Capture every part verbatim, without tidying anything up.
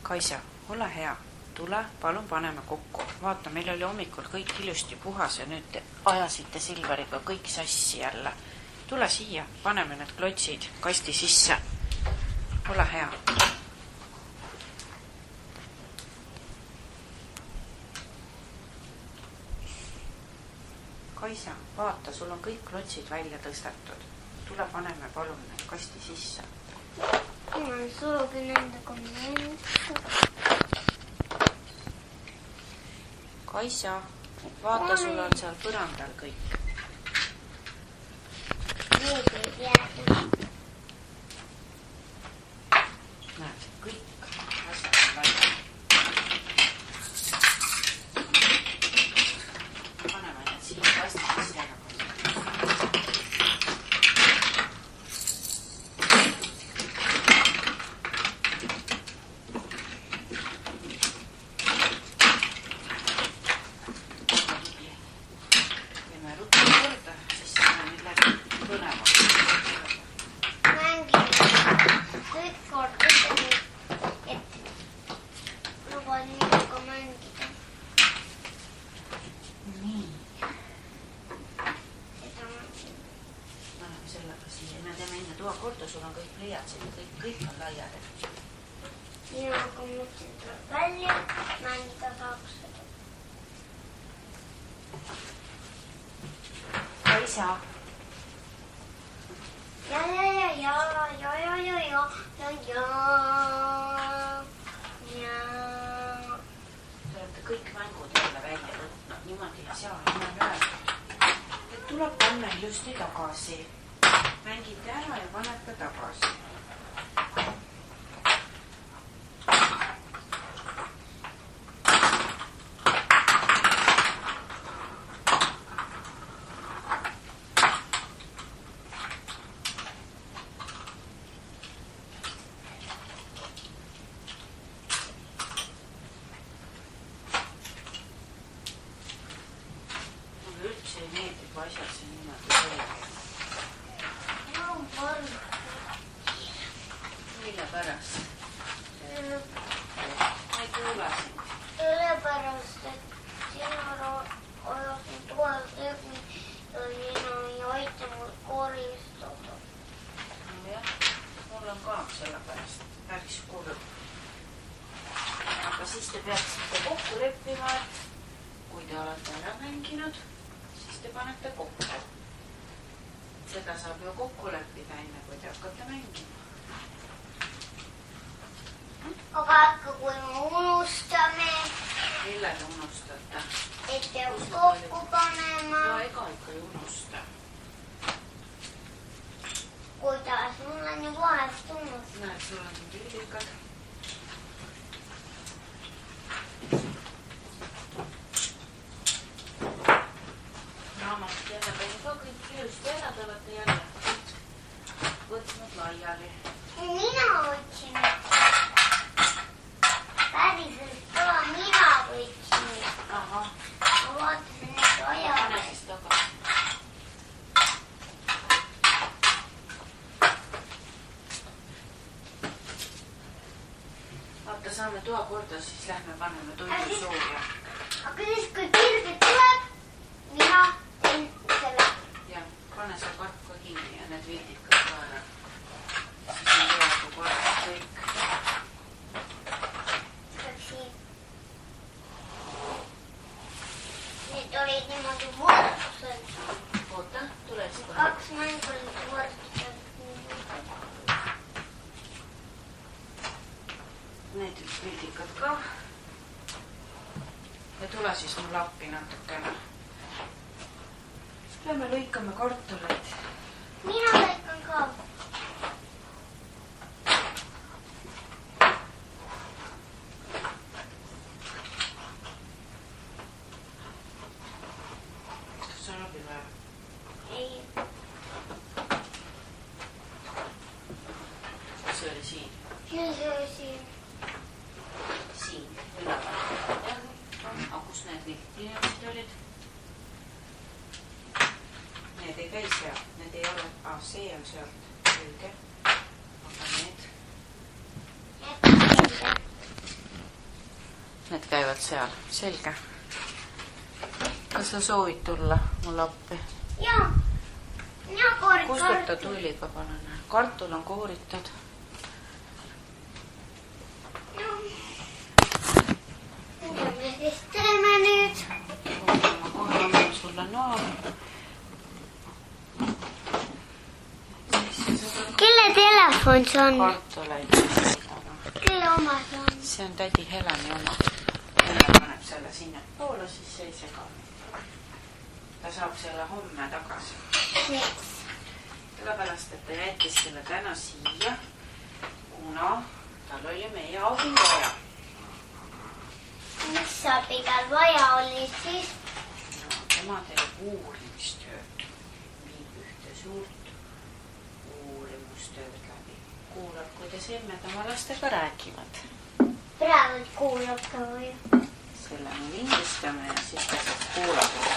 Kaisa, ole hea. Tule, palun paneme kokku. Vaata, meil oli hommikul kõik ilusti puhas ja nüüd te ajasite Silveriga kõik sassi jälle. Tule siia, paneme need klotsid kasti sisse. Ole hea. Kaisa, vaata, sul on kõik klotsid välja tõstetud. Tule, paneme palun need kasti sisse. Ma soovin nendega mõelda. Kaisa, vaata, sul on seal põrandal kõik. Need ei jääda. Näed, kõik asjad on välja. Paneme need siin kastis sisse. Korda, sul on kõik pliiatsid ja kõik, kõik on laiali. Mina aga mõtlen tuleb välja, mängida saaks seda. Kaisa. Ja, ja, ja, ja, ja, ja, ja, ja, ja, ja, ja. Te olete kõik mängud jälle välja võtnud, niimoodi ei saa enam öelda. Et tuleb panna ilusti tagasi. Mängite ära ja panete tagasi. Mulle üldse ei meeldib asjad siin niimoodi välja. Mille pärast? Ma ei kuule sind. Sellepärast, et sina ajasin toel tegni ja sina ei aita mul koristada. No jah, mul on ka sellepärast päris kurb. Aga siis te peaksite kokku leppima, et kui te olete ära mänginud, siis te panete kokku. Seda saab ju kokku leppida enne, kui te hakkate mängima. Aga äkki kui me unustame, Millega unustate? et peab kokku panema, No ega ikka ei unusta. kuidas mul on ju vahest unustada. Näed, sul on siin pildikad. Raamat jälle peale ka kõik ilusti ära, te olete jälle võtnud laiali. Mina võtsin. Päriselt ka mina võtsin. Aha, Ma vaatasin nüüd aja. pane siis tagasi. Vaata, saame toa korda, siis lähme paneme toidu sooja. Aga siis, kui pildi tuleb, mina teen selle. Ja pane see karp ka kinni ja need vildikad ka ära. Siis on peaaegu korras kõik. Siin. Need olid niimoodi võrdsused. Oota, tule siis kohe. Kaks mängu olid võrdsused. Need vildikad ka. Ja tule siis mul appi natukene. Lähme lõikame kartuleid. Mina lõikan ka. Kas on abi vaja? Ei. See oli siin. See oli siin. Siin, üleval. Jah, aga kus need viljasid olid? Need ei käi sealt, need ei ole, ah, see on sealt. Need käivad seal. Selge. Kas sa soovid tulla mulle appi? Jaa. Ja koorid Kustuta kartul. tuliga, palun. Kartul on kooritud. Mida me siis teeme nüüd? Ma kohe annan sulle noa. Kelle telefon see on? Kartuleid. Kelle oma see on? See on tädi Heleni oma. Helen paneb selle sinna poole, siis see ei sega. Ta saab selle homme tagasi. Miks? Sellepärast, et ta jättis selle täna siia, kuna tal oli meie abil vaja. Miks abil tal vaja oli siis? No, tema teeb uurimistööd. Viib ühte suurt uurimustööd läbi. Kuulab, kuidas emmed oma lastega räägivad. Praegu kuulab ka või? Selle me lindistame ja siis ta saab kuulata.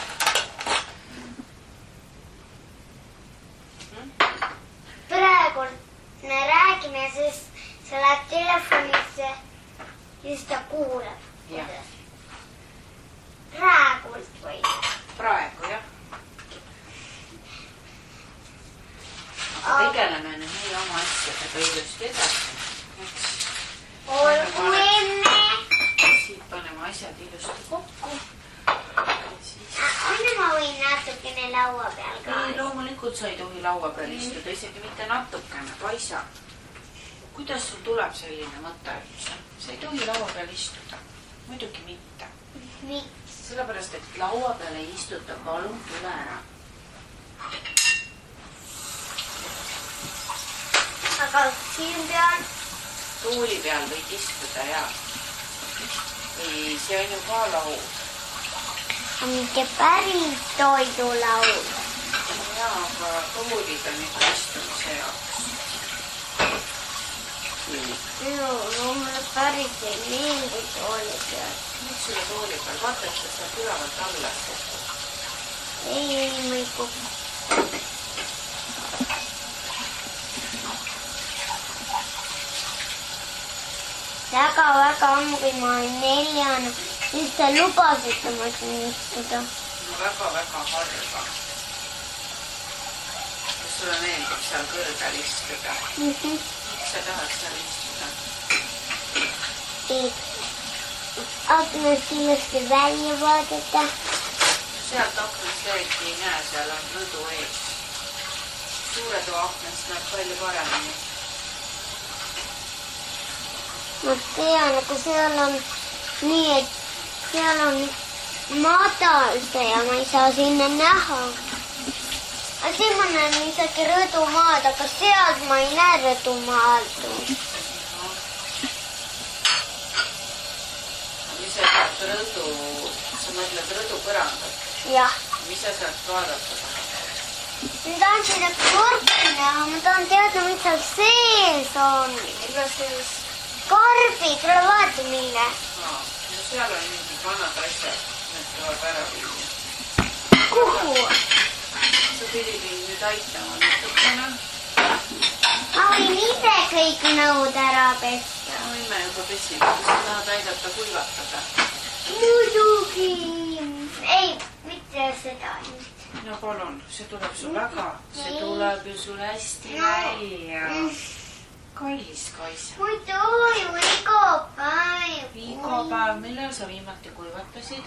Praegu me räägime, siis sa läheb telefonisse ja siis ta kuulab. Jah. Praegult või? Praegu, jah. Aga tegeleme nüüd meie oma asjadega ilusti edasi. Eks. Olgu enne. Siit paneme asjad ilusti kokku. Anna ma võin natukene laua peal ka. Ei, loomulikult sa ei tohi laua peal istuda, isegi mitte natukene, paisa. Kuidas sul tuleb selline mõte üldse? Sa ei tohi laua peal istuda. Muidugi mitte. Miks? Sellepärast, et laua peal ei istuta, palun tule ära. Aga siin peal? Tuuli peal võid istuda, jaa. Ei, see on ju ka laud. Mitte päris toidulaud. Jaa, aga tuulid on ikka istumise jaoks. No, no mulle päris ei meeldi tooli peal. Miks sulle tuuli peal? Vaata, et sa saad ülavalt alla. Ei, ei, ma ei kuku. Väga-väga ammu, kui ma olen neljane, siis sa lubasid oma siin istuda. No väga-väga harva. Kas sulle meeldib seal kõrgel istuda? Mm-hmm. Miks sa tahad seal istuda? Aknast ilusti välja vaadata. Sealt aknast eriti ei näe, seal on rõdu ees. Suure toa aknast näeb palju paremini. Ma tean, aga seal on nii, et seal on madal see ja ma ei saa sinna näha. Aga siin ma näen isegi rõdumaad, aga sealt ma ei näe rõdumaad. Mis sa tahad rõdu, sa mõtled rõdu põrandat? Jah. Mis sa sealt vaadata tahad? Ma tahan sinna korpi näha, ma tahan teada, mis seal sees on. Mida sees? Korbi, tule vaata mille. No, seal on mingid vanad asjad, need tuleb ära viia. Kuhu? Sa pidid nüüd aitama natukene. Ma võin ise kõik nõud ära pesta. Võime juba pesime, kui sa tahad aidata kuivatada. Muidugi. Ei, mitte seda. No palun, see tuleb sul väga, see tuleb ju sul hästi välja. Kallis kaisa. Muidu ju iga päev. Iga päev, millal sa viimati kuivatasid?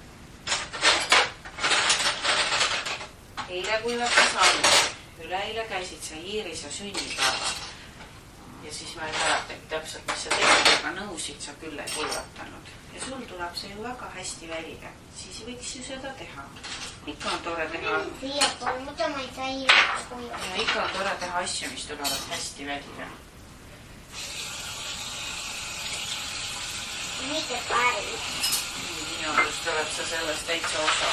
Eile kuivatas all. Üleeile käisid sa Iirise sünnipäeval. Ja siis ma ei mäleta täpselt, mis sa tegid, aga nõusid sa küll ei kuivatanud. Ja sul tuleb see ju väga hästi välja. Siis võiks ju seda teha. Ikka on tore teha. Siia pool, muidu ma ei saa Iirise kuivatada. Ja ikka on tore teha asju, mis tulevad hästi välja. Mitte päris. Minu arust tuleb sa sellest täitsa osa.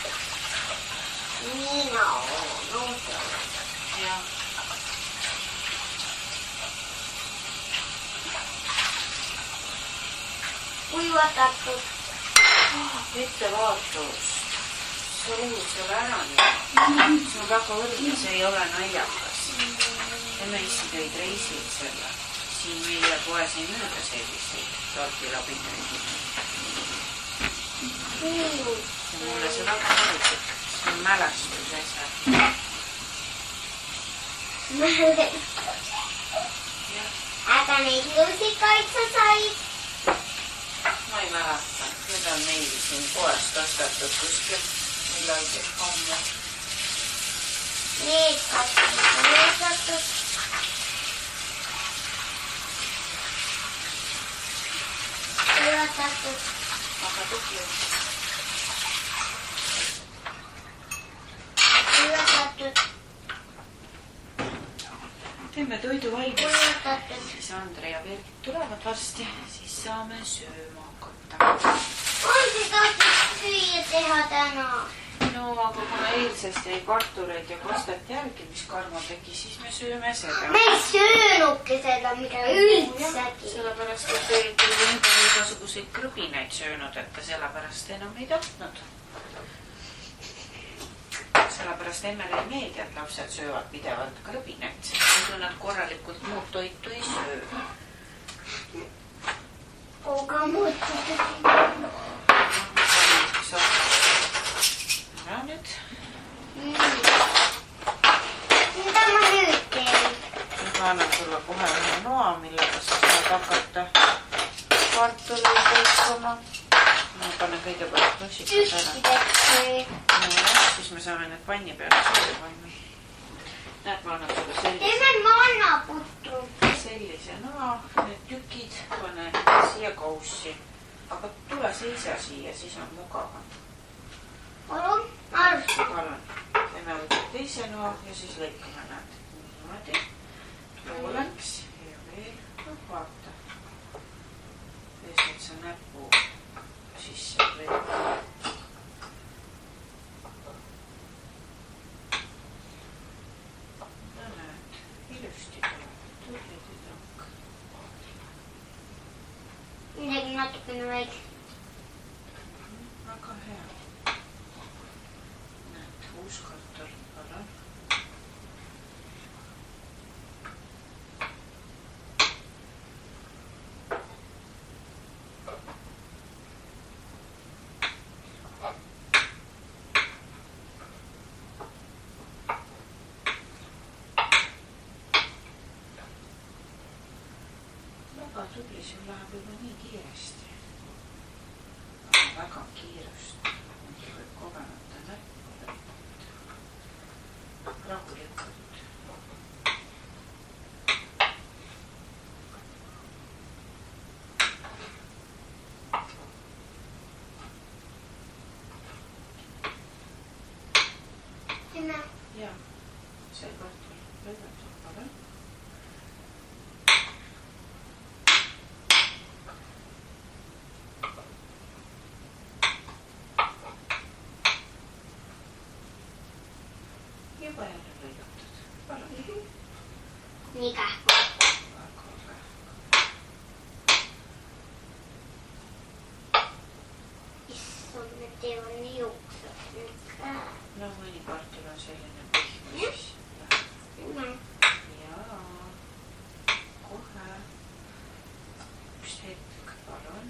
Mina olen osa. Jah. Kuivatatud. Ettevaatus. Sa luud selle ära nii. See on väga õrge, see ei ole naljakas. Emme issi tõid reisil selle. siin meie poes ei müüda selliseid tortilapinneid. Ja mulle see väga meeldib. See on mälestus asja. Aga neid lusikaid sa said? Ma ei mäleta. Need on meil siin poest ostetud kuskil millalgi homme. Need kasvanud on ostetud. Üllatatud. Aga tubli. Üllatatud. Teeme toidu valmis. Üllatatud. Siis Andre ja Birgit tulevad varsti. Siis saame sööma hakata. On see tahtnud süüa teha täna? No, aga kuna eilsest jäi kartuleid ja kostet järgi, mis Karmo tegi, siis me sööme seda. Me ei söönudki seda, mida üldsegi. Sellepärast, et te olite enda igasuguseid krõbineid söönud, et te sellepärast enam ei tahtnud. Sellepärast emmele ei meeldi, et lapsed söövad pidevalt krõbineid. Muidu nad korralikult muud toitu ei söö. Aga muud toitu. Ära nüüd. Mida ma nüüd teen? Nüüd ma annan sulle kohe ühe noa, millega sa saad hakata kartuleid lõikama. Ma panen kõigepealt nusikad ära. No, siis me saame need panni peale sööda panna. Näed, ma annan sulle sellise. Teeme mannaputru. Sellise noa, need tükid pane siia kaussi. Aga tule seisa siia, siis on mugavam. Palun, alusta. Palun. Teeme võtta teise noa ja siis lõikame näed. Niimoodi. Pooleks ja veel. Vaata. Pesed sa näpu sisse lõikama. No näed, ilusti tuleb. Tublid tüdruk. Midagi natukene väike. Väga hea. Näed, uus kartul, palun. Väga tubli, sul läheb juba nii kiiresti. Väga kiirust. Võib kogemata näppu lõpud. Rahulikult. Teeme. Ja, see kartul lõigatud, palun. Juba jälle lõigatud. Palun. Nii kähku. Väga hea. Issand, need teevad nii juuksed. No mõni kartul on selline pihma siis. Teeme. Jaa. Kohe. Üks hetk, palun.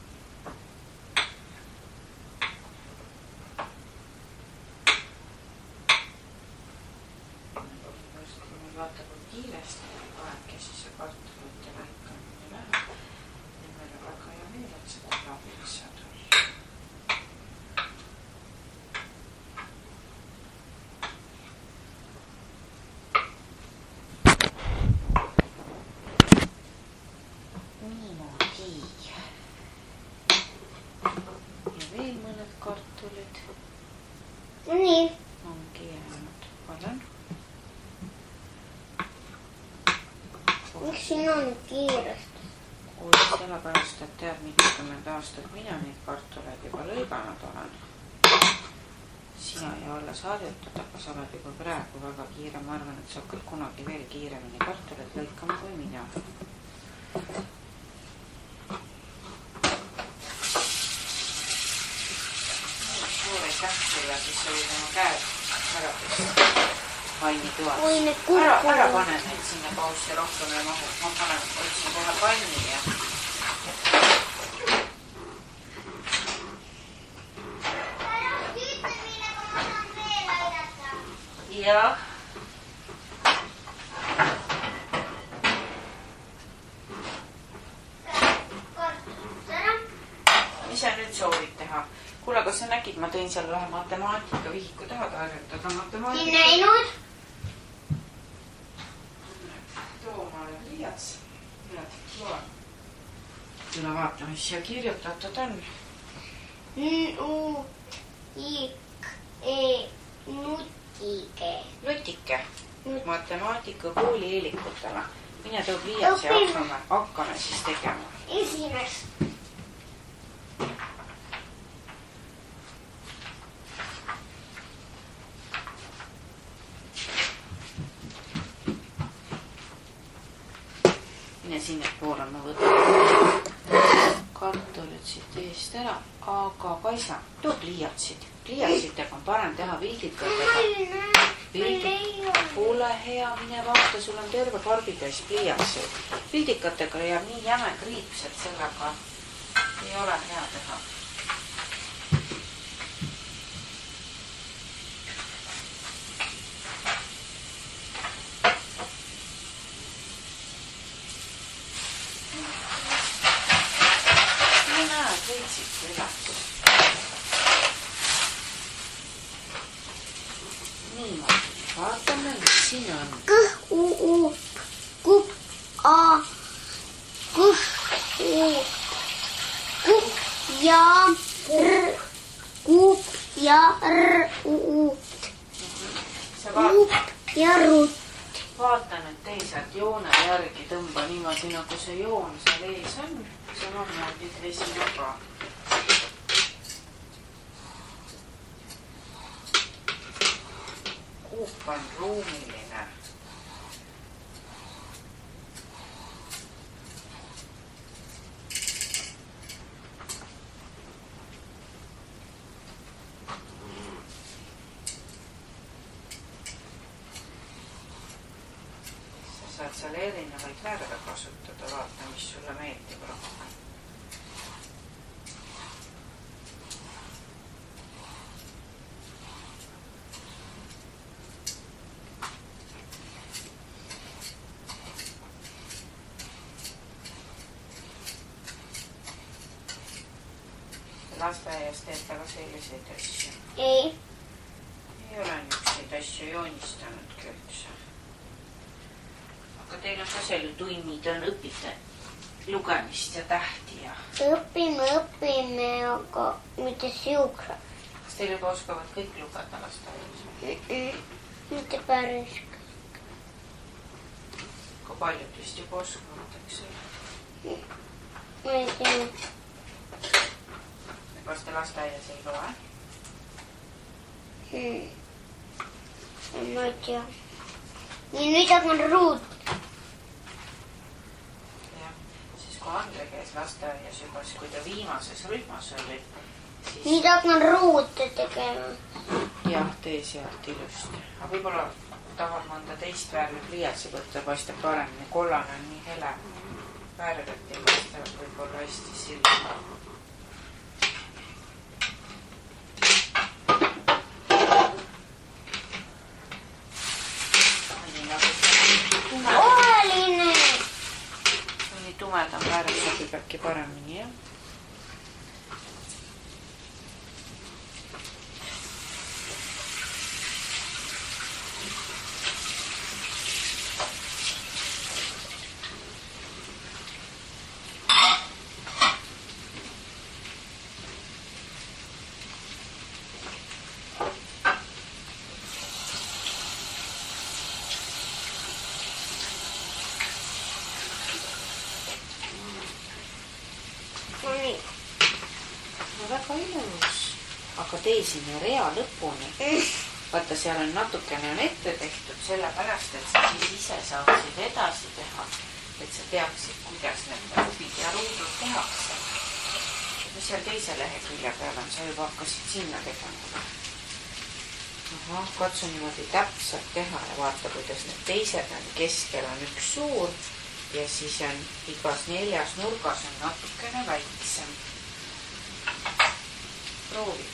Vaata, kui kiiresti aeg ja siis see kartulite lõikamine läheb. Ja meil on väga hea meel, et seda abiks saad olla. Niimoodi. Ja veel mõned kartulid Nii. ongi jäänud. Palun. Miks siin on kiirest? Oi, sellepärast, et tead, mitukümmend aastat mina neid kartuleid juba lõiganud olen. Sina ei ole harjutud, aga sa oled juba praegu väga kiire. Ma arvan, et sa hakkad kunagi veel kiiremini kartuleid lõikama kui mina. Suur aitäh sulle, siis sa võid oma käed ära pesta. pannitoas. Kui need ära, kukkuvad. ära pane neid sinna paussi rohkem ja mahu. Ma panen, otsin kohe panni ja... Jah. Mis sa nüüd soovid teha? Kuule, kas sa nägid, ma tõin seal vähe matemaatika vihiku tahad harjutada matemaatika? Siin näinud? Too omale liiats. Tule vaata, mis siia kirjutatud on. N-U-I-K-E-Nutike. Nutike. Matemaatika kooli eelikutele. Mine tõob liiats ja hakkame, hakkame siis tegema. Esines. Mine sinne poole, ma võtan kartulid siit eest ära, aga Kaisa, toob liiatsid. Liiatsitega on parem teha vildikatega. Ole hea, mine vaata, sul on terve karbitäis pliiatsid. Vildikatega jääb nii jäme kriips, et sellega ei ole hea teha. Niimoodi, vaatame, mis siin on. K-U-U, kup, A, kup, U, kup ja R, kup ja R, U-U, kup ja rut. Vaata nüüd teised joone järgi, tõmba niimoodi, nagu see joon seal ees on. Samamoodi teisime ka. Kuup on ruumiline. Sa saad seal erinevaid värve kasutada, vaata, mis sulle meeldib rohkem. Lasteaias teed väga selliseid asju. Ei. Ei ole niisuguseid asju joonistanudki üldse. Aga teil on ka selle tunnid on õpite lugemist ja tähti ja... Õpime, õpime, aga mitte siukse. Kas teil juba oskavad kõik lugeda lasteaias? Mitte päris. Kui paljud vist juba oskavad, eks ole? Ma ei tea. Kas te lasteaias ei loe? Hmm. Ma ei tea. Nii, nüüd hakkan ruut. Jah, siis kui Andre käis lasteaias juba, siis kui ta viimases rühmas oli, siis... Nüüd hakkan ruute tegema. Jah, tee sealt ilusti. Aga võib-olla tahad mõnda teist värvi pliiatsi võtta, paistab paremini. Kollane on nii hele. Värvet ei paistab võib-olla hästi silma. Ovaline! Nii tumedam värv sobib äkki paremini, jah? Väga ilus. Aga tee sinna rea lõpuni. Vaata, seal on natukene on ette tehtud sellepärast, et sa siis ise saaksid edasi teha. Et sa teaksid, kuidas need rubid ja ruudud tehakse. Mis seal teise lehekülje peal on, sa juba hakkasid sinna tegema. Aha, katsu niimoodi täpselt teha ja vaata, kuidas need teised on. Keskel on üks suur ja siis on igas neljas nurgas on natukene väiksem. Proovi.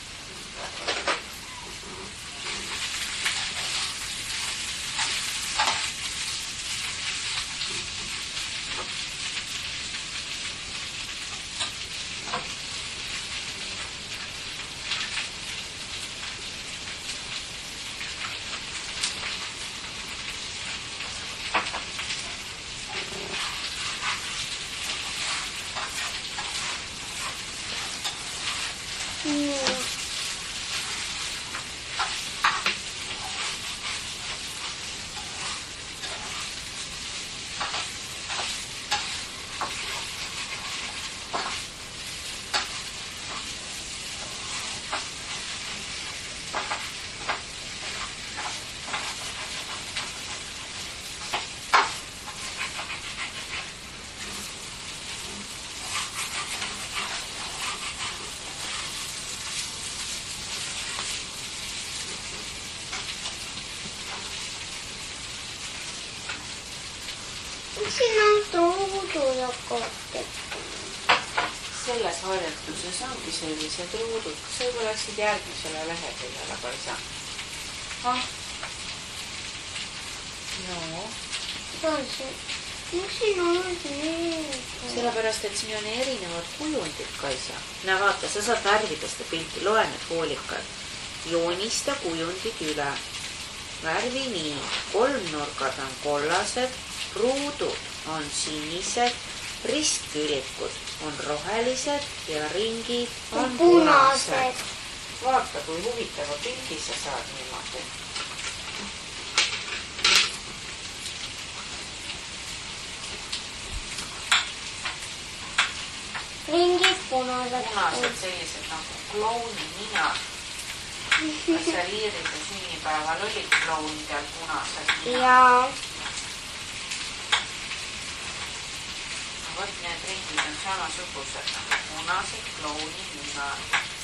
Siin on truudud hakkavad. Selles harjutuses ongi sellised ruudud. Kas sa juba läksid järgmisele leheküljele, aga ei saa? Ah. No. See on see. Miks siin on see? Sellepärast, et siin on erinevad kujundid, Kaisa. Näe, vaata, sa saad värvidest ja pilti. Loe need hoolikad. Joonista kujundid üle. Värvi nii. Kolmnurgad on kollased. Ruudud on sinised, ristkülikud on rohelised ja ringid on punased. Vaata, kui huvitava pildi sa saad niimoodi. Ringid punased. Punased sellised nagu klouni ninad. Kas sa liiride sünnipäeval olid klounidel punased ninad? Jaa. Vot need ringid on samasugused nagu punased klouni ninad.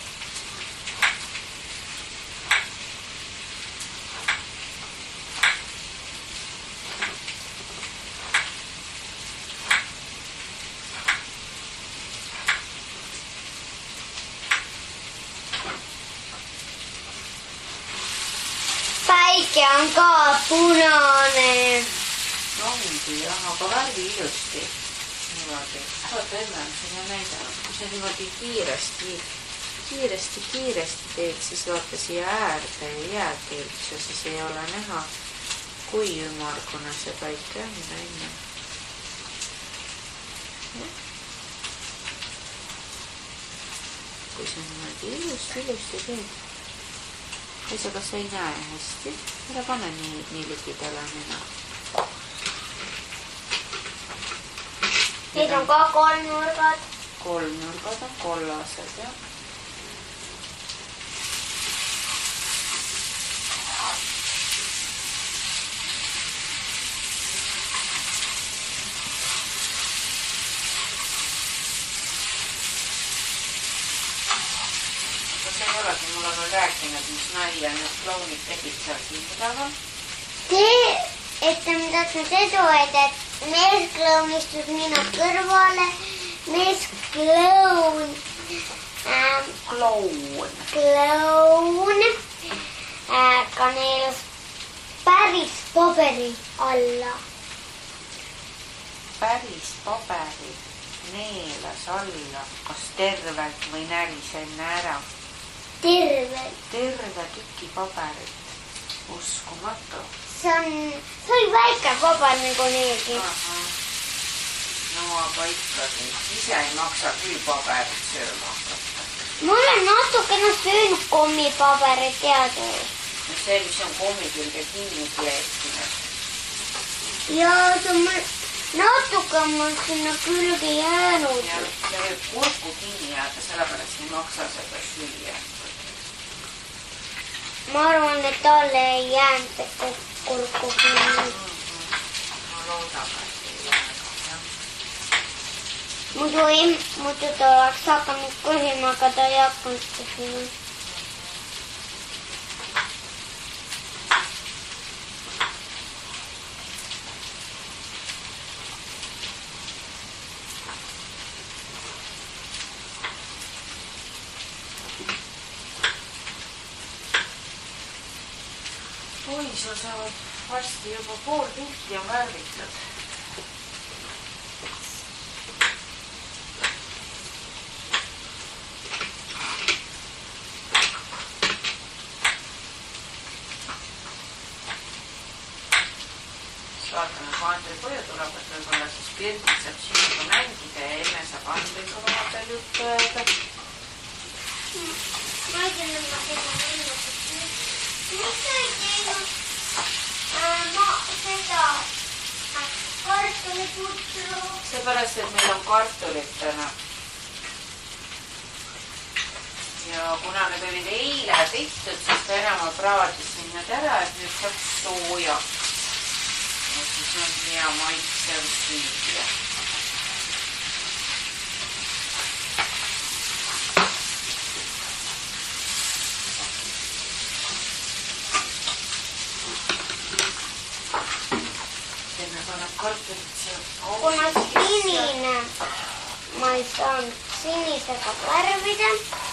Päike on ka punane. Ongi jah, aga värvi ilusti. Niimoodi. Vaata enne on sinna näidanud. Kui sa niimoodi kiiresti, kiiresti, kiiresti teed, siis vaata siia äärde ei jäägi üldse, siis ei ole näha, kui ümmargune see päike on enne. Kui sa niimoodi ilusti, ilusti teed. Kaisa, kas sa ei näe hästi? Ära pane nii, nii lükidele nina. Need on ka kolmnurgad. Kolmnurgad on kollased, jah. Kas ei olegi mulle veel rääkinud, mis nalja need klounid tegid seal kinnidaga? Tee, et on tahtnud edu, et meeskloun istus minu kõrvale. Meeskloun. Ähm, kloun. Kloun. Äh, kaneelus päris paberi alla. Päris paberi neelas alla. Kas tervelt või näris enne ära? Tervelt. Terve tüki paberit. Uskumatu. See on, see oli väike paber nagu neegi. Aha. No aga ikkagi, ise ei maksa küll paberit sööma hakata. Ma olen natukene söönud kommipaberit teada. See, mis on kommi külge kinni kleepinud. Ja see on mul natuke mul sinna külge jäänud. Ja see võib kurku kinni jääda, sellepärast ei maksa seda süüa. Ma arvan, et talle ei jäänud see kurku kinni. Ma loodan, et ei jäänud. Muidu, muidu ta oleks hakanud kõhima, aga ta ei hakanud kõhima. ongi, sul saavad varsti juba pool pihti on värvitud. Vaatame, kui Andri koju tuleb, et võib-olla siis Birgit saab sinuga mängida ja enne saab Andriga vahepeal juttu öelda. Ma ei tea, ma teema võimatud. Miks sa ei teinud ma seda kartuliputru? Seepärast, et meil on kartulid täna. Ja kuna need olid eile tehtud, siis ta enam praadis need ära, et nüüd saaks sooja. Ja siis on hea maitsev süüa. Teeme paneb kartulit seal. Kuna sinine, ma ei saanud sinisega värvida.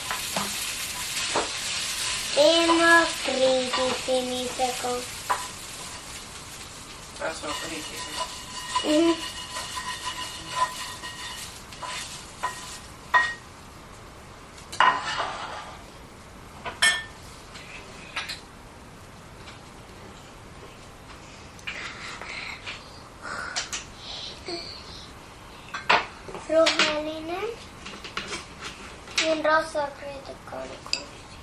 Teeme kriidi sinisega. Rasva kriidisega. Mhm. Roheline ja rasvakriidika oli koos.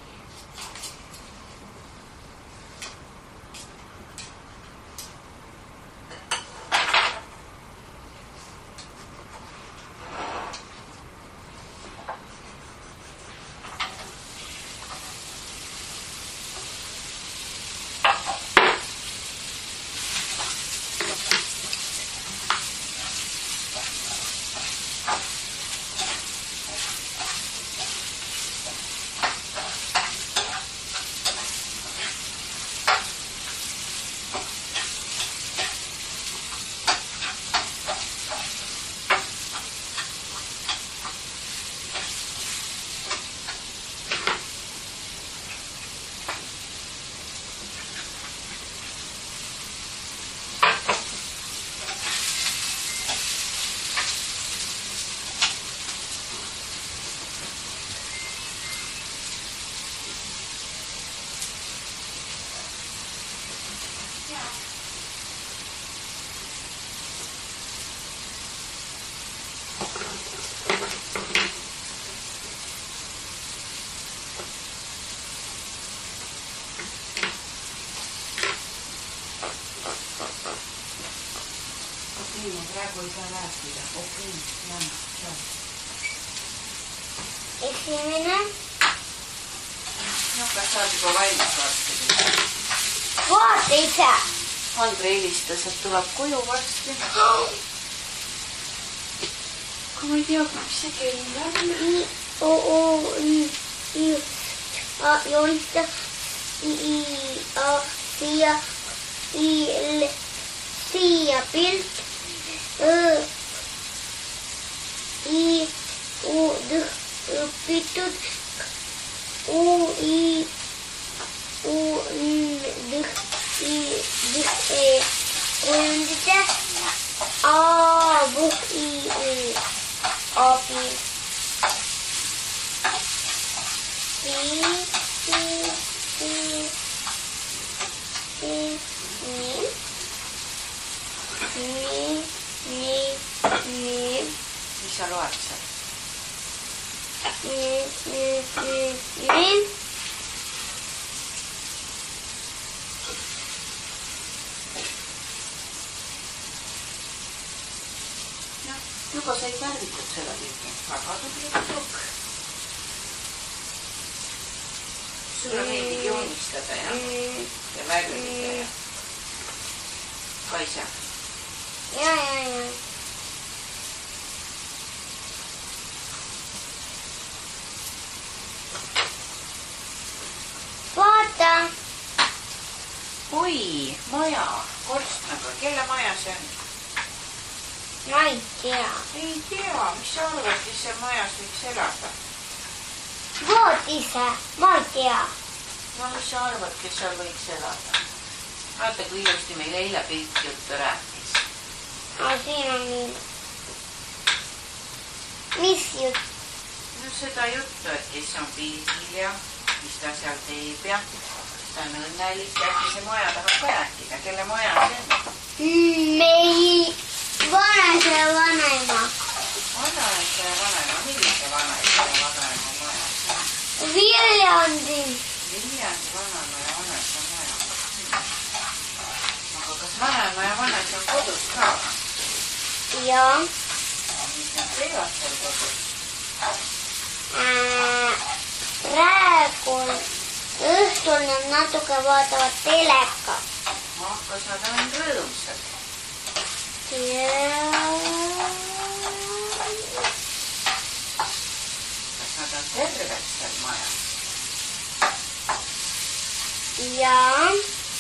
Okei, ma praegu ei saa rääkida. Okei, Jana, jah. Esimene. No, kas saad juba valmis varsti? Vaata ise. Andri helistas, et tuleb koju varsti. Kui ma ei tea, mis see kell on. I, O, O, I, I, A, joonta. I, I, A, siia. I, L, siia pilt. Ö, I, U, D, õpitud. U, I, U, N, D, I, D, E, kujundite. A, B, I, E, abi. I, I, I, I, nii. Nii, nii, nii. Mis sa loed seal? Nii, nii, nii, nii. Juba said värvitud seda tüüpi. Väga tubli tükk. Sulle meeldib joonistada ja, ja värvida ja. Kaisa. Ja, ja, ja. Vaata. Oi, maja korstnaga. Kelle maja see on? Ma ei tea. Ei tea, mis sa arvad, kes seal majas võiks elada? Vaat ise. Ma ei tea. No, mis sa arvad, kes seal võiks elada? Vaata, kui ilusti meil eile pilt juttu rääkis. Aga siin on nii. Mis jutt? No seda juttu, et kes on pildil ja mis ta seal teeb ja ta on õnnelik ja äkki see maja tahab ka rääkida. Kelle maja see on? Meil vanaisa ja vanaema. Vanaisa ja vanaema. Millise vanaisa ja vanaema maja see on? Viljandi. Viljandi vanaema ja vanaisa maja. Aga kas vanaema ja vanaisa on kodus ka? Jaa. Mis nad teevad seal kodus? Praegu õhtul nad natuke vaatavad telekat. Ah, kas nad on rõõmsad? Kas nad on terved seal majas? Jaa.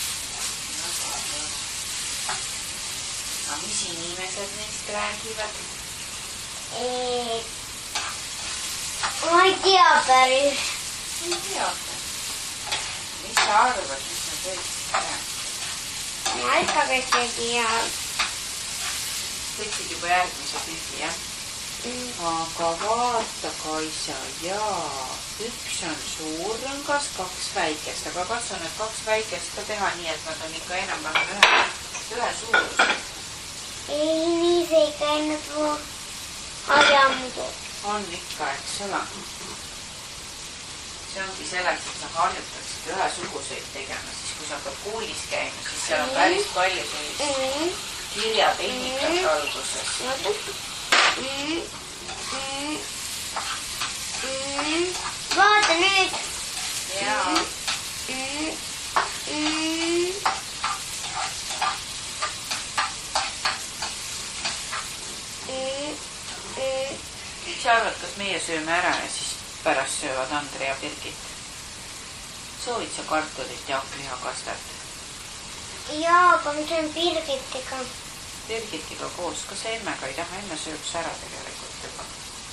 Aga mis inimesed neist räägivad? Et ma ei tea päris. Ei teata. Mis sa arvad, mis nad võiksid rääkida? Ma ikka kõik ei tea. Võtsid juba järgmise pildi, jah? Aga vaata, Kaisa, jaa. Üks on suurrõngas, kaks väikest. Aga katsu need kaks väikest ka teha nii, et nad on ikka enam-vähem ühe, ühe suurused. Ei, nii see ei käinud mu asja muidu. On ikka, eks ole. See ongi selleks, et sa harjutaksid ühesuguseid tegema, siis kui sa hakkad koolis käima, siis seal on päris palju sellist kirjatehnikat alguses. Vaata nüüd. Jaa. Mis sa arvad, kas meie sööme ära ja siis pärast söövad Andre ja Birgit? Soovid sa kartulit ja lihakastet? Jaa, aga ma söön Birgitiga. Birgitiga koos, kas sa emmega ei taha? Emme sööks ära tegelikult juba.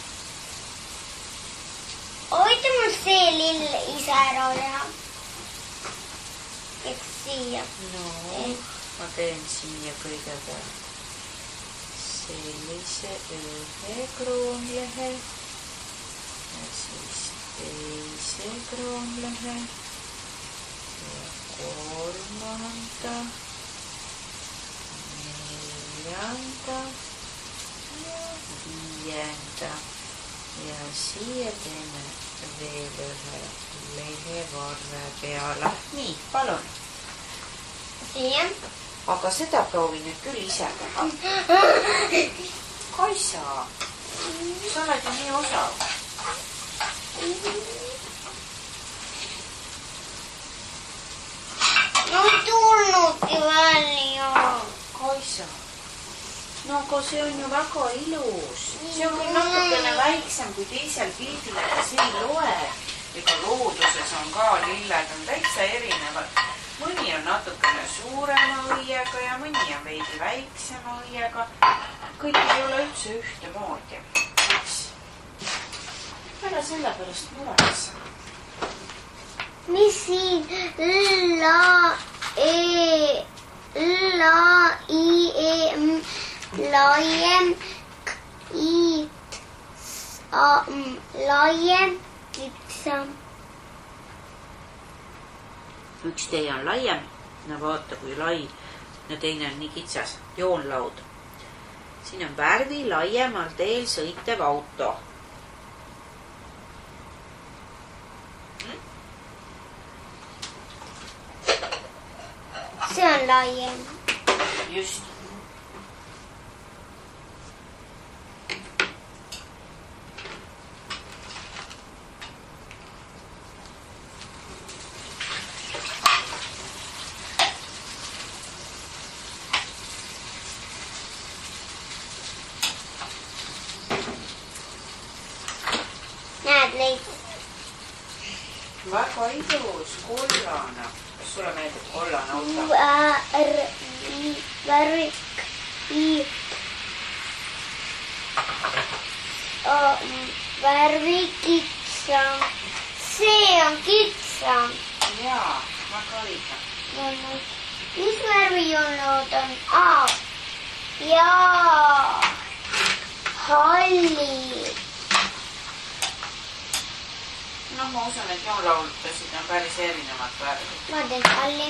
Oita mul see lill ise ära teha. Eks siia. No, ma teen siia kõigepealt sellise ühe kroonlehe ja siis teise kroonlehe ja kolmanda, neljanda ja viienda ja siia teeme veel ühe lehe varre peale. Nii, palun. Siia. Aga seda proovi nüüd küll ise teha. Kaisa, sa oled ju nii osav. No ei tulnudki välja. Kaisa, no aga see on ju väga ilus. See on küll natukene väiksem kui teisel pildil, aga see ei loe. Ega looduses on ka lilled on täitsa erinevad. Mõni on natukene suurema õiega ja mõni on veidi väiksema õiega. Kõik ei ole üldse ühte moodi. Ära selle pärast mureks. Mis siin? La, e, la, i, e, m, laiem, i, a, m, laiem, kitsam. Üks tee on laiem, no vaata kui lai, no teine on nii kitsas, joonlaud. Siin on värvi laiemal teel sõitev auto. See on laiem. Just. Näed, leid. Väga ilus, kollane. Kas sulle meeldib kollane auto? Värvi, värvi, i, värvi kitsam. See on kitsam. Jaa, väga õige. Mis värvi jõulud on? Aa, jaa, halli. No ma usun, et jõululaulusid on päris erinevad värvid. Ma teen halli.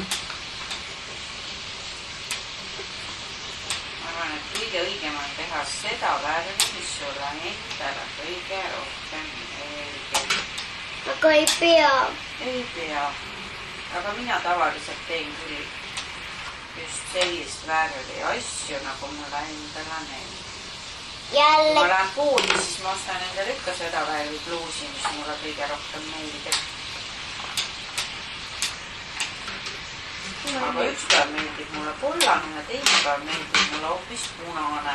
Ma arvan, et kõige õigem on teha seda värvi, mis sulle endale kõige rohkem meeldib. Aga ei pea. Ei pea. Aga mina tavaliselt teen küll just sellist värvi asju, nagu mulle endale meeldib. Jälle. Kui ma lähen poodi, siis ma ostan endale ikka seda värvi pluusi, mis mulle kõige rohkem meeldib. Aga üks päev meeldib mulle kollane ja teine päev meeldib mulle hoopis punane.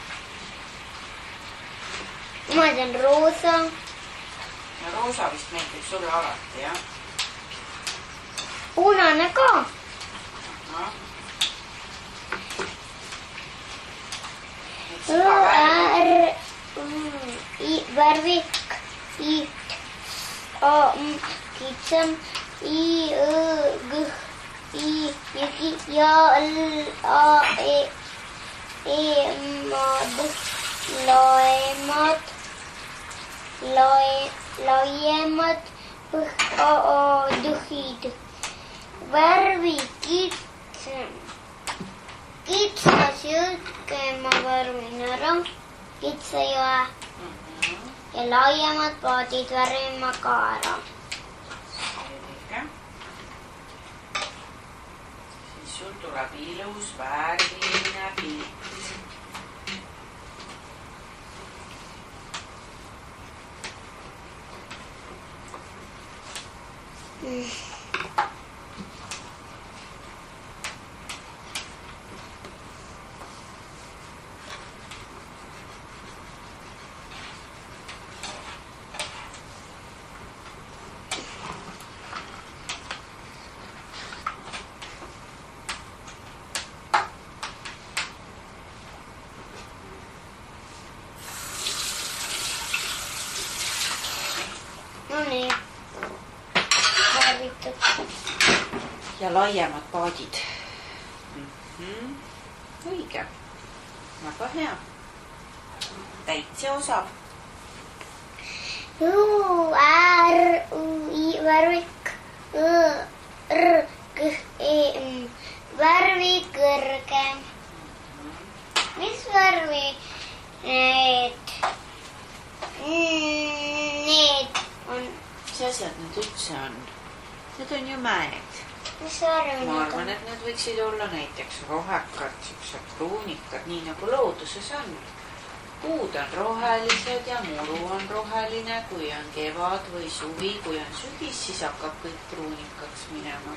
Ma teen roosa. Ja roosa vist meeldib sulle alati, jah? Punane ka. No. R, I, värvik, I, A, M, kitsam, I, Ö, G, I, jõgi, ja, L, A, E, E, mad, laemad, lae, laiemad, P, A, A, dühid, värvi, kitsam. Kitsas jõudke ma värvin ära, kitsa joe mm-hmm. ja laiemad paadid värvin ma ka ära. Selge. Siis sul tuleb ilus värviline pilt. Mm. No nii, värvitud. Ja laiemad paadid. Mm-hmm. Õige. Väga hea. Täitsa osav. U, R, U, I, värvik, Ö, R, G, E, M, värvi kõrgem. Mis värvi need, need on? Mis asjad need üldse on? Need on ju mäed. Mis värvi Ma need arvan, on? et need võiksid olla näiteks rohekad, siuksed pruunikad, nii nagu looduses on. Puud on rohelised ja muru on roheline, kui on kevad või suvi, kui on sügis, siis hakkab kõik pruunikaks minema.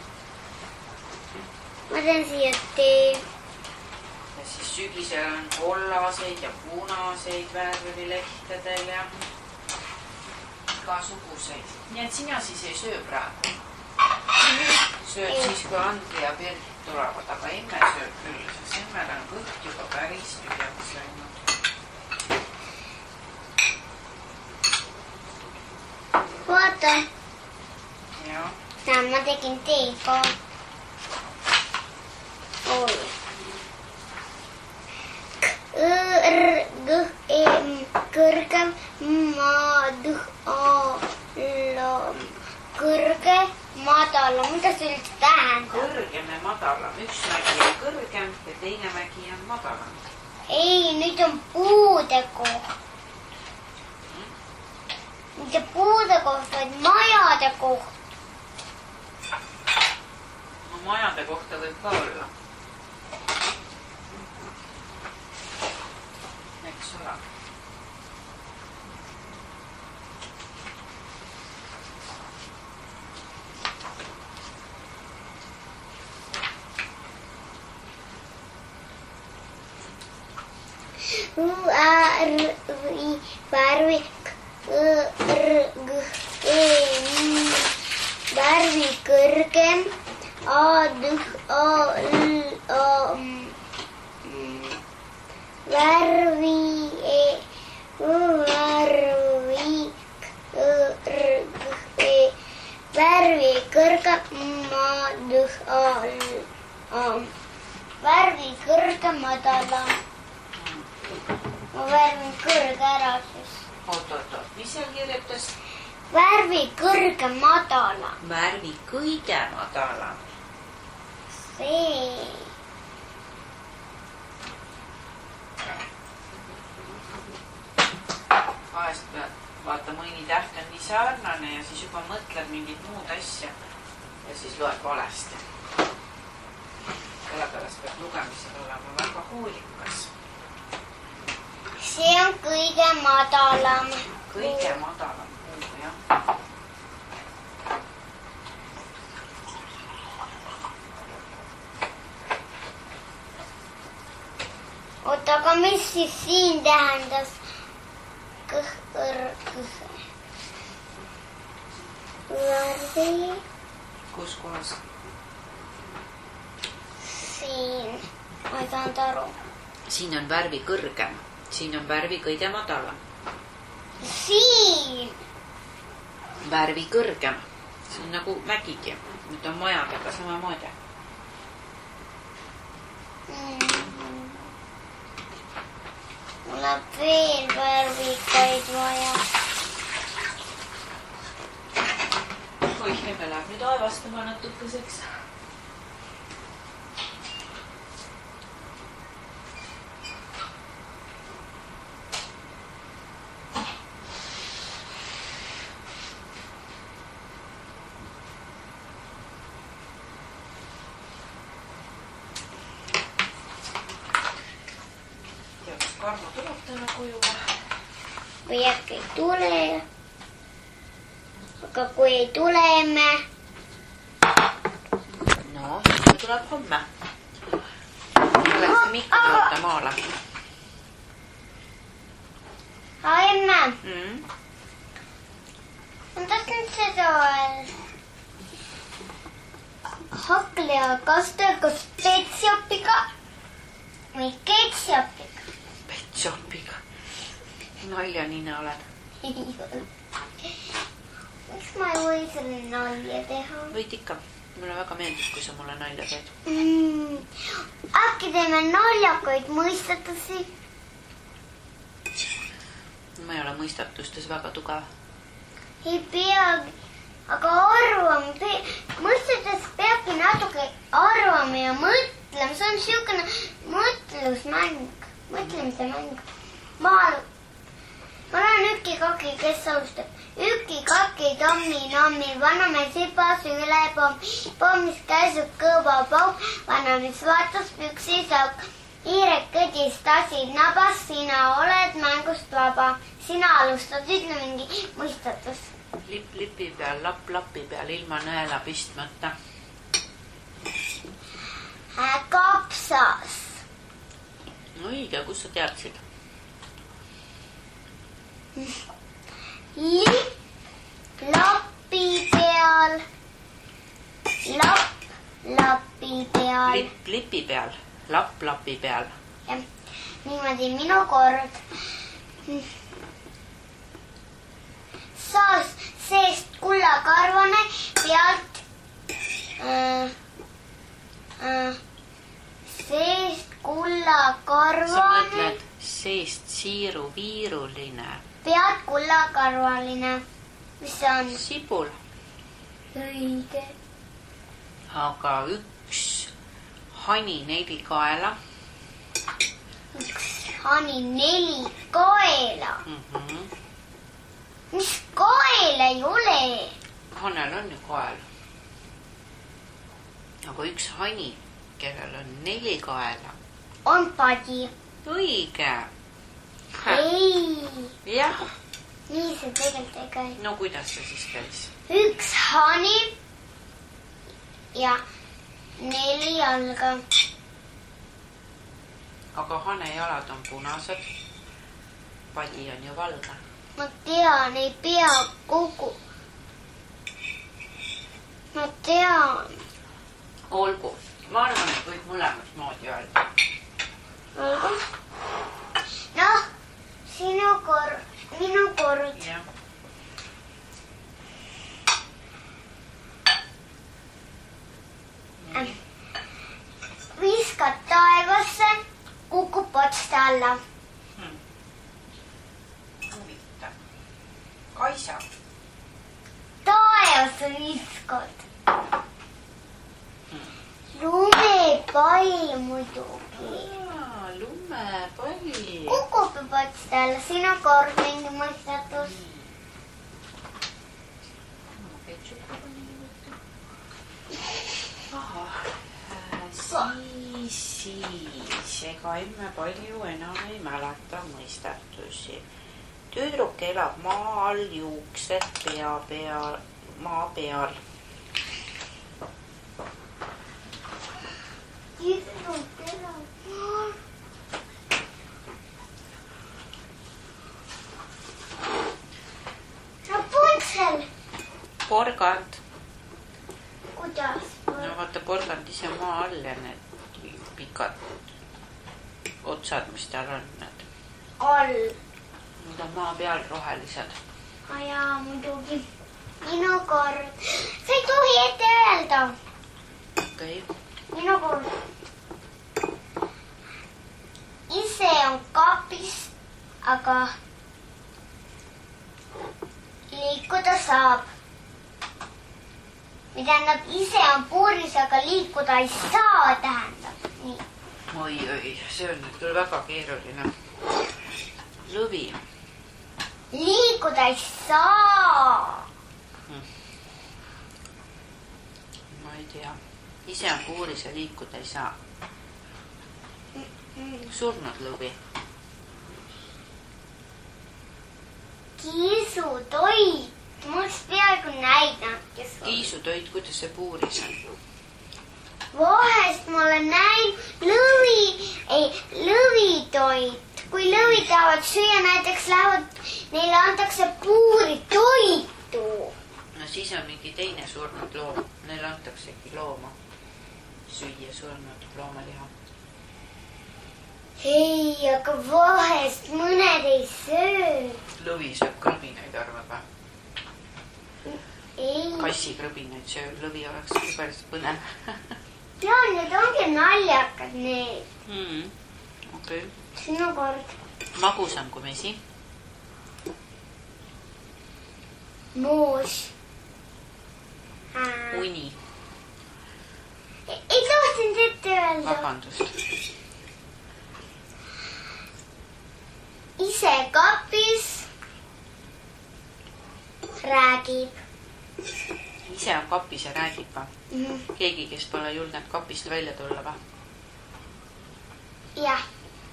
Ma teen siia tee. Ja siis sügisel on kollaseid ja punaseid värvi lehtedel ja igasuguseid. Nii et sina siis ei söö praegu. Sööd siis, kui Andri ja Pirt tulevad, aga emme sööb küll, sest emmel on kõht juba päris tühjaks läinud. Vaata. Ja. Näe, ma tegin tee ka. Oi. K, Ö, R, G, E, M, kõrgem, ma, D, A, L, kõrge, madala. Mida see üldse tähendab? Kõrgem ja madalam. Üks mägi on kõrgem ja teine mägi on madalam. Ei, nüüd on puude koht. Mitte puude koht, vaid majade koht. No, majade kohta võib ka olla. Eks ole. U, A, R, I, värvik, Ö, R, G, E, M, värvi kõrgem, A, D, A, L, A, M, värvi, E, U, värvik, Ö, R, G, E, värvi kõrgem, A, D, A, L, värvi kõrge madala. Ma värvin kõrge ära siis. Oot, oot, oot. Mis seal kirjutas? Värvi kõrge madala. Värvi kõige madala. See. Vahest pead, vaata mõni täht on nii sarnane ja siis juba mõtled mingit muud asja ja siis loed valesti. Sellepärast peab lugemisel olema väga hoolikas. See on kõige madalam. Kõige madalam kuu, jah. Oota, aga mis siis siin tähendas? Kõhõr, kõhõr. Värvi. Kus kohas? Siin. Ma ei saanud aru. Siin on värvi kõrgem. Siin on värvi kõige madalam. Siin. Värvi kõrgem. See on nagu mägigi. Nüüd on majadega samamoodi. Mm. Mul on veel värvikaid vaja. Oih, emme läheb nüüd aevastama natukeseks. Karmo tuleb täna koju. Või äkki ei tule. Aga kui ei tule emme. No, see tuleb homme. Läks Mikko võtta maale. Aa, emme. Mm. Ma tahtsin seda hakleakastega spetsiopiga või ketsiopiga. Petšopiga. Naljanina oled. Miks ma ei või selle nalja teha? Võid ikka. Mulle väga meeldib, kui sa mulle nalja teed. Mm. Äkki teeme naljakaid mõistatusi? Ma ei ole mõistatustes väga tugev. Ei peagi. Aga arvama. Mõistatus peabki natuke arvama ja mõtlema. See on siukene mõtlusmäng. Mõtlemise mäng. Ma, ma olen Üki Kaki, kes alustab. Üki Kaki, Tommi, Nommi, vanamees hüpas üle pommi. Pommis käisub kõva pauk, vanamees vaatas püksis auk. Hiirek kõdis tasid nabas, sina oled mängust vaba. Sina alustad, ütle mingi mõistatus. Lipp lipi peal, lapp lapi peal, ilma nõela pistmata. Kapsas. Õige, kus sa teadsid? Lipp lapi peal. Lapp lapi peal. Lipp lipi peal, lapp lapi peal. Ja, niimoodi minu kord. Saas seest kullakarvane pealt. Äh, äh, seest kullakarvane. Sa mõtled seest siiru viiruline. Pealt kullakarvaline. Mis see on? Sibul. Õige. Aga üks hani neli kaela. Üks hani neli kaela. Mm-hmm. Mis kael ei ole? Hanel on ju kael. Aga üks hani, kellel on neli kaela. On padi. Õige. Ei. Jah. Nii see tegelikult ei käi. No kuidas see siis käis? Üks hani ja neli jalga. Aga hane jalad on punased. Padi on ju valge. Ma tean, ei pea kogu. Ma tean. Olgu. Ma arvan, et võib mõlemat moodi öelda. Olgu. Noh, sinu kord, minu kord. Jah. alla. Hmm. Huvitav. Kaisa. Taevas viskad. Hmm. Lumepall muidugi. Aa, lumepall. Kukub juba otsid alla. Sinu kord mingi mõistatus. Siis, siis, ega emme palju enam ei mäleta mõistatusi. Tüdruk elab maa all, juuksed pea peal, maa peal. Tüdruk elab maa all. Rapuntsel. Porgand. Kuidas? No vaata, porgand ise maa all ja need pikad otsad, mis tal on, need. All. Need on maa peal rohelised. Jaa, muidugi. Minu kord. Sa ei tohi ette öelda. Okei. Minu kord. Ise on kapis, aga liikuda saab. Või tähendab, ise on puuris, aga liikuda ei saa, tähendab. Nii. Oi, oi, see on nüüd küll väga keeruline. Lõvi. Liikuda ei saa. Hmm. Ma ei tea. Ise on puuris ja liikuda ei saa. Surnud lõvi. Kiisutoit. Ma oleks peaaegu näidanud, kes on. Kiisutoit, kuidas see puuris on? Vahest ma olen näinud lõvi, ei, lõvitoit. Kui lõvid tahavad süüa, näiteks lähevad, neile antakse puuri toitu. No siis on mingi teine surnud loom. Neile antaksegi looma süüa surnud loomaliha. Ei, aga vahest mõned ei söö. Lõvi sööb krõbinaid, arvad või? Ei. Kassi krõbinaid sööb, lõvi oleks päris põnev. Ja, need ongi naljakad need. Mm, okei. Sinu kord. Magusam kui mesi. Moos. Uni. Ei tohtinud ette öelda. Vabandust. Ise kapis. Räägib. Ise on kapis ja räägib va? Mm. Keegi, kes pole julnud kapist välja tulla va? Jah.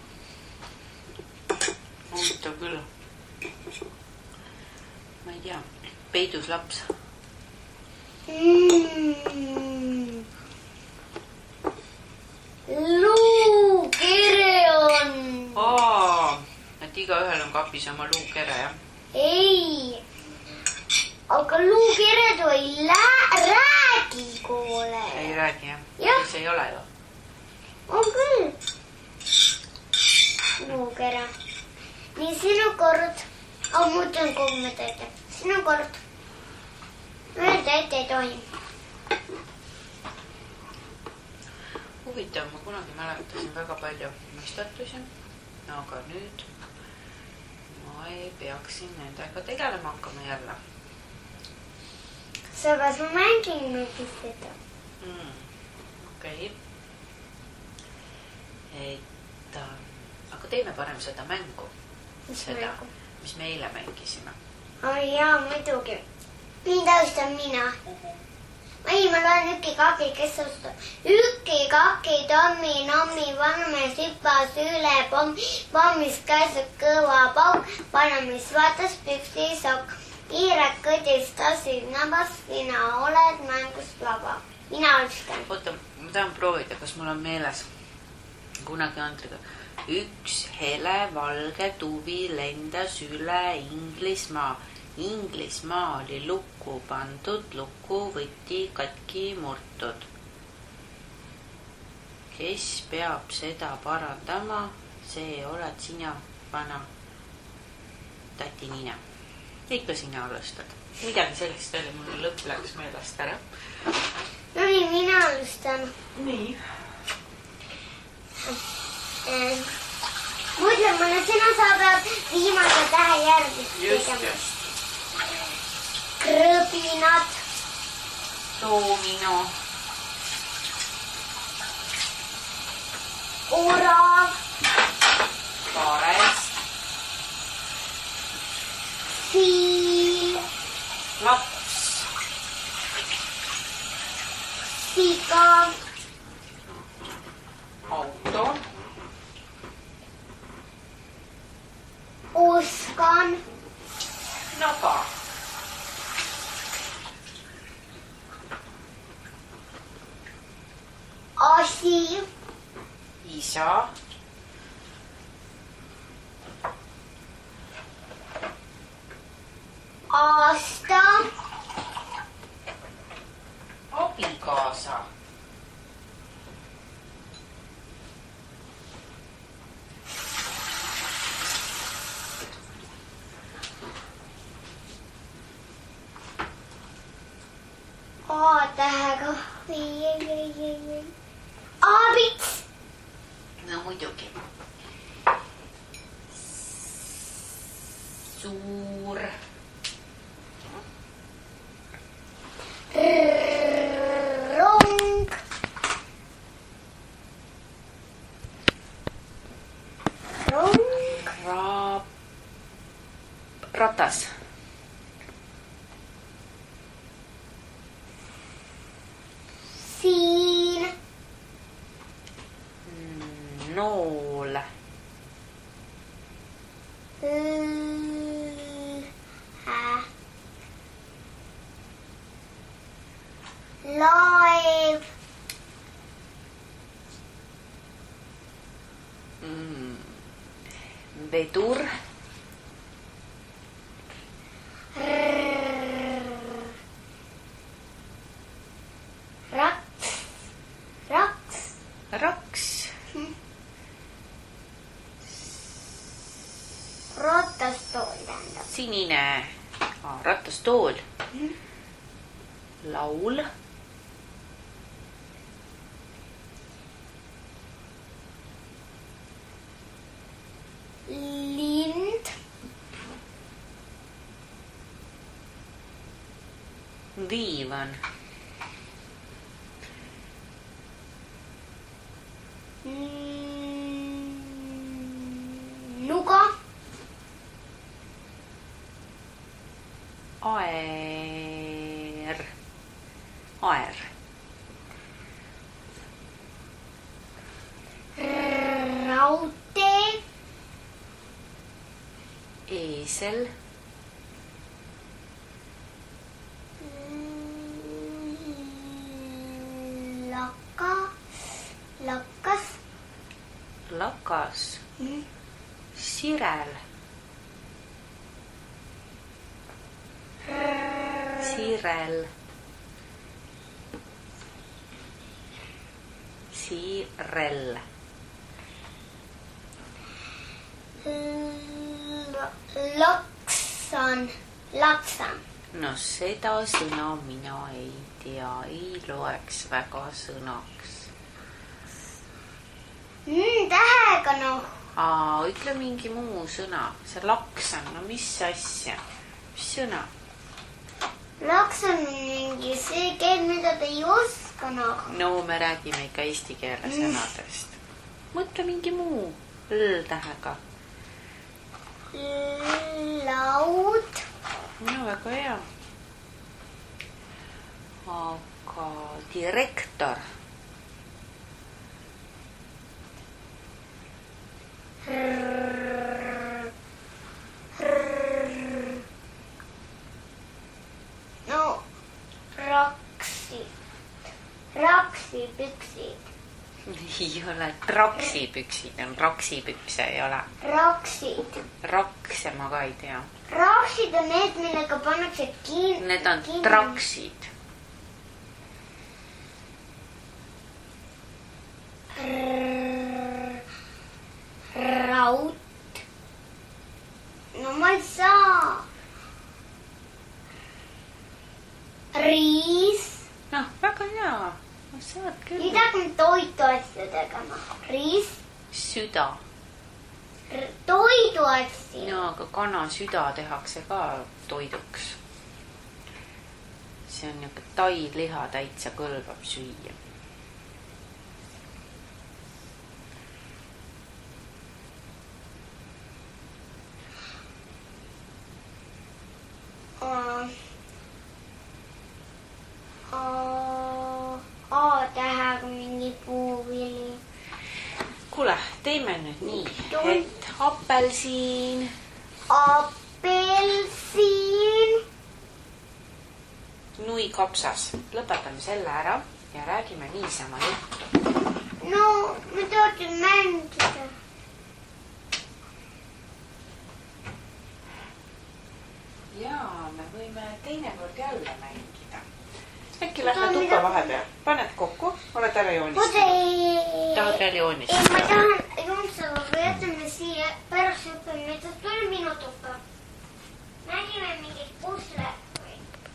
Huvitav küll. Ma ei tea. Peidus laps. Mm. Luukere on. Aa, et iga ühel on kapis oma luukere, jah? Ei. Aga luukeredu ei lä- räägi koole. Ei räägi, jah? Jah. Siis ei ole ju. On küll. Luukere. Nii, sinu kord. Oh, muuten komme teete. Sinu kord. Öelda ette ei tohi. Huvitav, ma kunagi mäletasin väga palju mõistatusi, aga nüüd ma ei peaksin nendega tegelema hakkama jälle. Sabas ma mängin näiteks seda. Mm, okei. Et, aga teeme parem seda mängu. Mis Seda, mängu? mis me eile mängisime. Oh jaa, muidugi. Mind austan mina. Ei, ma loen üki kaki, kes austab. Üki kaki, tommi, nommi, vanmees hüppas üle pomm. Pommis käisab kõva pauk. Vanamees vaatas püksi sokk. Kiirek kõdis tasid nabas. Sina oled mängust vaba. Mina alustan. Oota, ma tahan proovida, kas mul on meeles kunagi Andriga. Üks hele valge tuvi lendas üle Inglismaa. Inglismaa oli lukku pandud, lukku võti katki murtud. Kes peab seda parandama, see oled sina, vana tati Niina. Ikka sina alustad. Midagi sellist oli, mul lõpp läks meelest ära. No nii, mina alustan. Nii. mõtle mulle, sina saadad viimase tähe järgi. Just, just. Krõbinad. Domino. Orav. Kares. Siil. Laps. Siga. Auto. Oskan. Napa. Asi. Isa. Aasta. Abikaasa. A-tähega. Aabits. No muidugi. Suur. Rong. Rong. Ra... Ratas. Siin. Nool. Hä. Laev. Mm. Vedur. Raks. Raks. Raks. Ratastool tähendab. Sinine. Ah, ratastool. Laul. Lind. Diivan. Nuga. Aer. Aer. Raudtee. Eesel. Laka. Lakas. Lakas. Sirel. Sirel. Sirel. Laksan. Laksan. No seda sõna mina ei tea, ei loeks väga sõnaks. Mm, tähega noh. Aa, ütle mingi muu sõna. See laksan, no mis asja? Mis sõna? Laksan on mingi see keel, mida te ei oska noh. No me räägime ikka eesti keele sõnadest. Mõtle mingi muu L-tähega. Laud. No väga hea. Aga direktor. No raksid. Raksipüksid. Ei ole traksipüksid, on raksipükse ei ole. Raksid. Rakse ma ka ei tea. Raksid on need, millega pannakse kin... Need on kin... traksid. Raud. No ma ei saa. Riis. Noh, väga hea. Ma saad küll. Midagi toitu asjadega, noh. Riis. Süda. toidu otsin. no aga kana süda tehakse ka toiduks. see on niuke taidliha, täitsa kõlbab süüa. A-tähega mingi puuvili. Kuule, teeme nüüd nii, et apelsiin. Apelsiin. Nui kapsas. Lõpetame selle ära ja räägime niisama juttu. No, me tahtsin mängida. Jaa, me võime teinekord jälle mängida. Äkki lähme tuppa vahepeal. Paned kokku, oled ära joonistanud. Tahad veel joonistada? Ei, ma tahan joonistada, aga jätame siia pärast õppime, et tuli minu tuppa. Mängime mingit pusle või?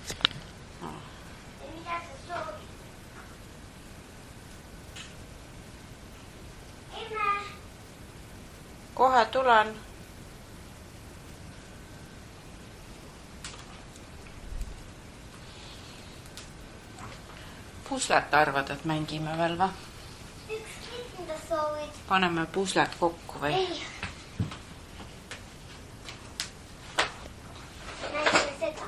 Mida sa soovid? Emme! Kohe tulen. Puslet arvad, et mängime veel või? Ükskõik, mida soovid. Paneme puslet kokku või? Ei. Mängime seda.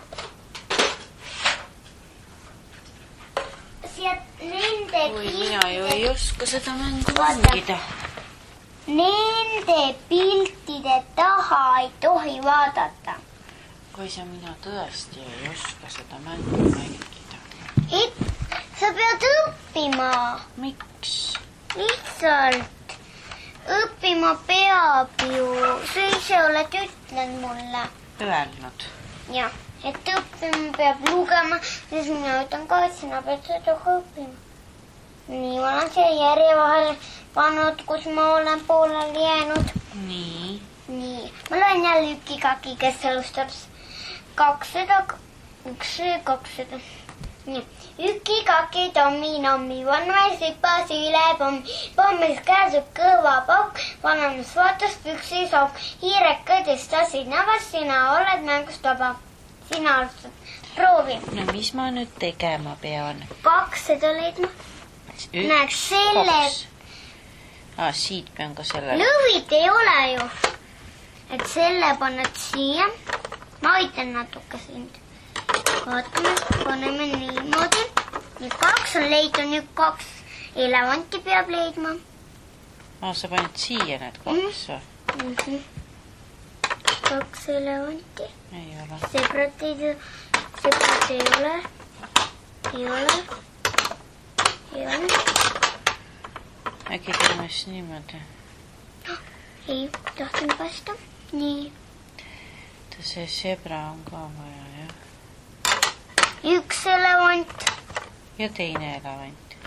Siia nende Oi, mina ju ei oska seda mängu Vaata. mängida. Nende piltide taha ei tohi vaadata. Kui sa mina tõesti ei oska seda mängu mängida. Et sa pead õppima. Miks? Lihtsalt. Õppima peab ju. Sa ise oled ütlenud mulle. Öelnud. Jah, et õppima peab lugema. Siis mina ütlen ka, et sina pead seda õppima. Nii, ma olen siia järje vahel pannud, kus ma olen pooleli jäänud. Nii. Nii, ma loen jälle ükikaki, kes alustab kakssada, üks, kakssada. Nii, ükikaki, tommi, nommi, vannamees hüppas üle pommi, pommis käesub kõva pakk, vanamees vaatas püksi soov, hiirek kõdis tasid navas, sina oled mängust vaba. Sina alustad, proovi. No mis ma nüüd tegema pean? Kakssada leidma. Näeks selle... Ah, siit pean ka selle... Lõvid ei ole ju. Et selle paned siia. Ma aitan natuke sind. Vaatame, paneme niimoodi. Nüüd kaks on leidnud, nüüd kaks elevanti peab leidma. Ah, sa paned siia need kaks või? Mm -hmm. Kaks elevanti. Ei ole. Sebrat ei, sebrat ei ole. Ei ole. Ei ole. Äkki teeme siis niimoodi? Ei, tahtsin pasta. Nii. See sebra on ka vaja, jah? Üks elevant. Ja teine elevant.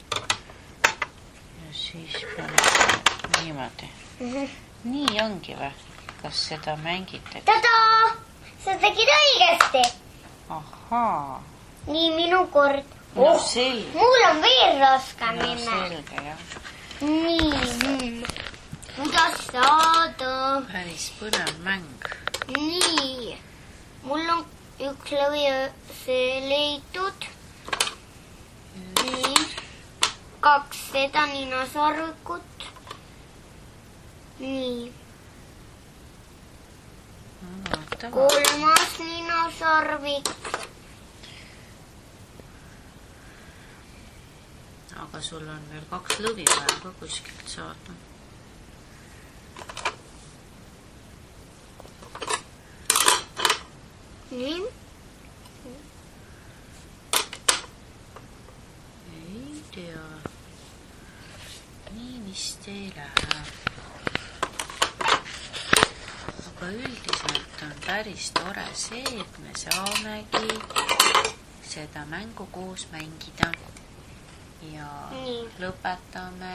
Ja siis peame niimoodi. Mm -hmm. Nii ongi või? Kas seda mängitakse? Tada! Sa tegid õigesti. Ahaa. Nii, minu kord. No Oh, selge. mul on veel raskem No minna. selge, jah. Nii, hmm. Kuidas saada? Päris põnev mäng. Nii, mul on üks lõvi see leidnud. Nii, kaks seda ninasarvikut. Nii, kolmas ninasarvik. Aga sul on veel kaks lõvi vaja ka kuskilt saada. Nii. Ei tea. Nii vist ei lähe. Aga üldiselt on päris tore see, et me saamegi seda mängu koos mängida. Ja Nii. lõpetame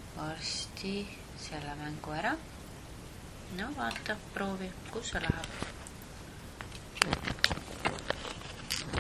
varsti selle mängu ära. No vaata, proovi, kus see läheb.